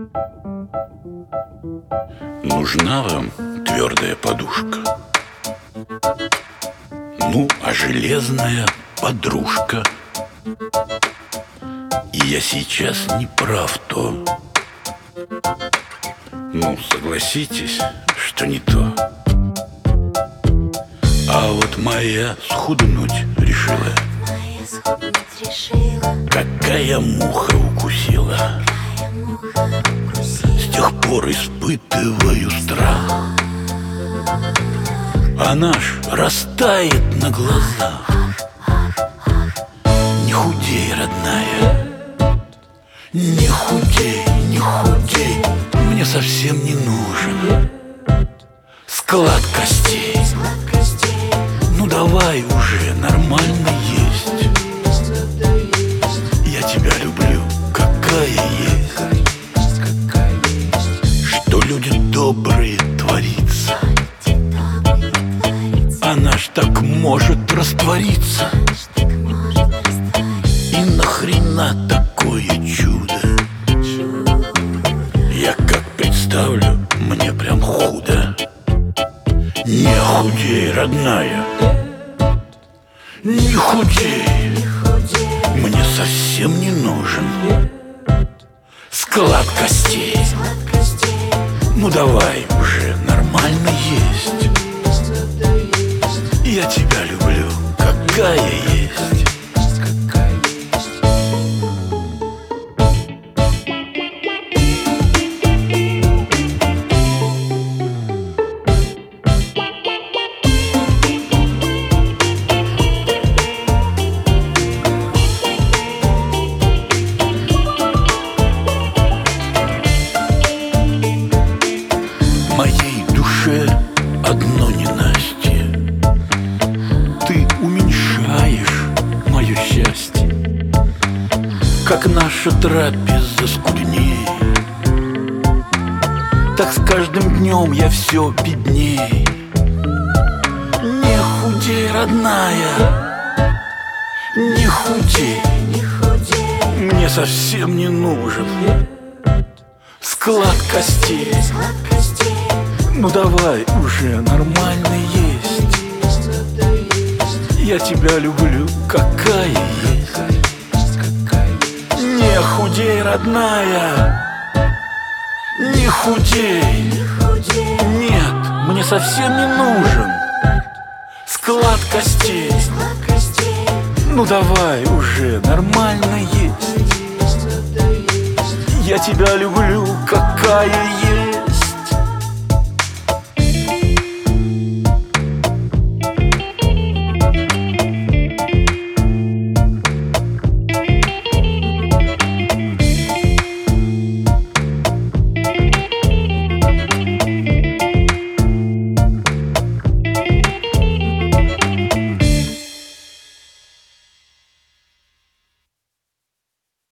Нужна вам твердая подушка? Ну, а железная подружка? И я сейчас не прав, то. Ну, согласитесь, что не то. А вот моя схуднуть решила. Какая муха укусила. С тех пор испытываю страх. Она ж растает на глазах. Не худей, родная, не худей, не худей. Мне совсем не нужен склад костей. Ну давай уже нормально есть. Я тебя люблю, какая есть. Что люди добрые творится. Она ж так может раствориться. И нахрена такое чудо? Я как представлю, мне прям худо. Не худей, родная, не худей. Мне совсем не нужен склад костей. Ну давай уже нормально есть. Я тебя люблю, какая есть. Моей душе одно ненастье. Ты уменьшаешь мое счастье. Как наша трапеза скуднее, так с каждым днем я все бедней. Не худей, родная, не худей. Мне совсем не нужен склад костей. Ну давай уже нормально есть. Я тебя люблю, какая есть. Не худей, родная, не худей. Нет, мне совсем не нужен склад костей. Ну давай уже нормально есть. Я тебя люблю, какая есть.